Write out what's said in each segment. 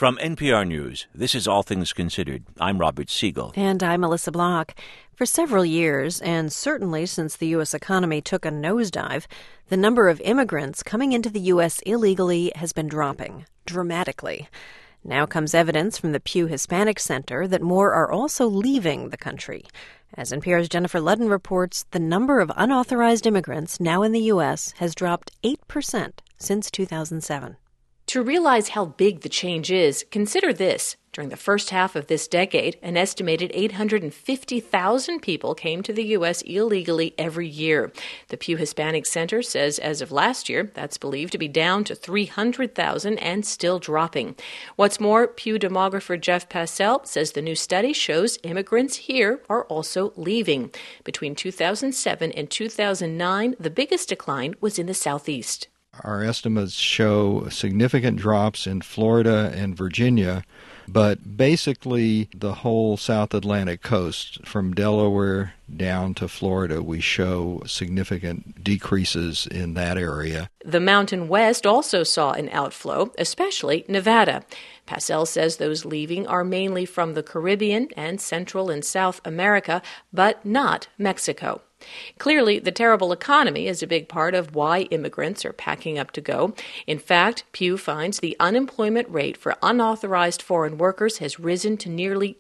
From NPR News, this is All Things Considered. I'm Robert Siegel. And I'm Melissa Block. For several years, and certainly since the U.S. economy took a nosedive, the number of immigrants coming into the U.S. illegally has been dropping dramatically. Now comes evidence from the Pew Hispanic Center that more are also leaving the country. As NPR's Jennifer Ludden reports, the number of unauthorized immigrants now in the U.S. has dropped 8% since 2007. To realize how big the change is, consider this. During the first half of this decade, an estimated 850,000 people came to the U.S. illegally every year. The Pew Hispanic Center says as of last year, that's believed to be down to 300,000 and still dropping. What's more, Pew demographer Jeff Passell says the new study shows immigrants here are also leaving. Between 2007 and 2009, the biggest decline was in the Southeast. Our estimates show significant drops in Florida and Virginia, but basically the whole South Atlantic coast, from Delaware down to Florida, we show significant decreases in that area. The Mountain West also saw an outflow, especially Nevada. Passell says those leaving are mainly from the Caribbean and Central and South America, but not Mexico. Clearly, the terrible economy is a big part of why immigrants are packing up to go. In fact, Pew finds the unemployment rate for unauthorized foreign workers has risen to nearly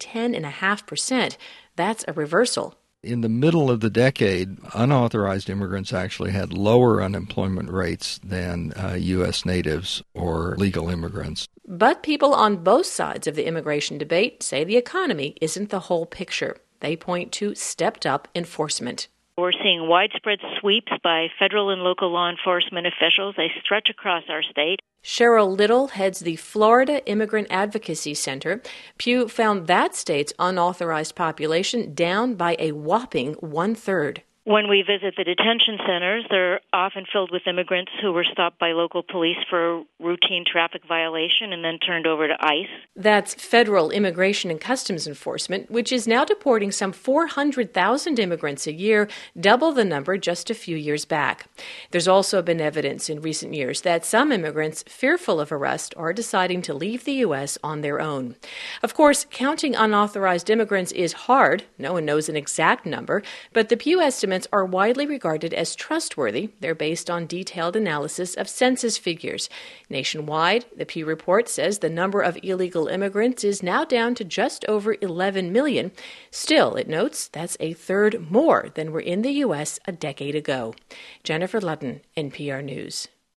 10.5%. That's a reversal. In the middle of the decade, unauthorized immigrants actually had lower unemployment rates than U.S. natives or legal immigrants. But people on both sides of the immigration debate say the economy isn't the whole picture. They point to stepped-up enforcement. We're seeing widespread sweeps by federal and local law enforcement officials. They stretch across our state. Cheryl Little heads the Florida Immigrant Advocacy Center. Pew found that state's unauthorized population down by a whopping 1/3. When we visit the detention centers, they're often filled with immigrants who were stopped by local police for a routine traffic violation and then turned over to ICE. That's Federal Immigration and Customs Enforcement, which is now deporting some 400,000 immigrants a year, double the number just a few years back. There's also been evidence in recent years that some immigrants, fearful of arrest, are deciding to leave the U.S. on their own. Of course, counting unauthorized immigrants is hard. No one knows an exact number, but the Pew estimates are widely regarded as trustworthy. They're based on detailed analysis of census figures. Nationwide, the Pew report says the number of illegal immigrants is now down to just over 11 million. Still, it notes that's a third more than were in the U.S. a decade ago. Jennifer Ludden, NPR News.